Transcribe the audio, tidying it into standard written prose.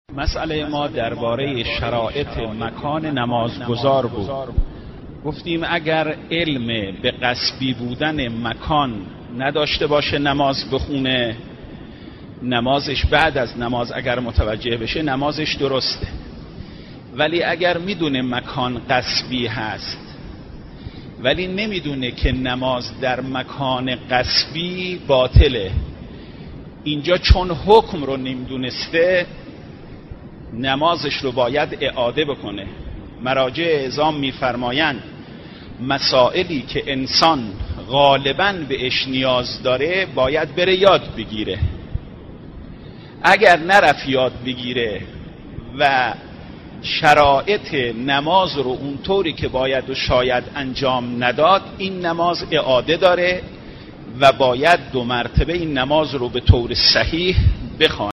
مسئله ما درباره شرایط مکان نمازگزار بود. گفتیم اگر علم به غصبی بودن مکان نداشته باشه نماز بخونه، نمازش بعد از نماز اگر متوجه بشه نمازش درسته. ولی اگر میدونه مکان غصبی هست ولی نمیدونه که نماز در مکان غصبی باطله، اینجا چون حکم رو نمیدونسته نمازش رو باید اعاده بکنه. مراجع اعظام میفرمایند مسائلی که انسان غالباً بهش نیاز داره باید بره یاد بگیره. اگر نرفت یاد بگیره و شرایط نماز رو اونطوری که باید و شاید انجام نداد، این نماز اعاده داره و باید 2 مرتبه این نماز رو به طور صحیح بخونه.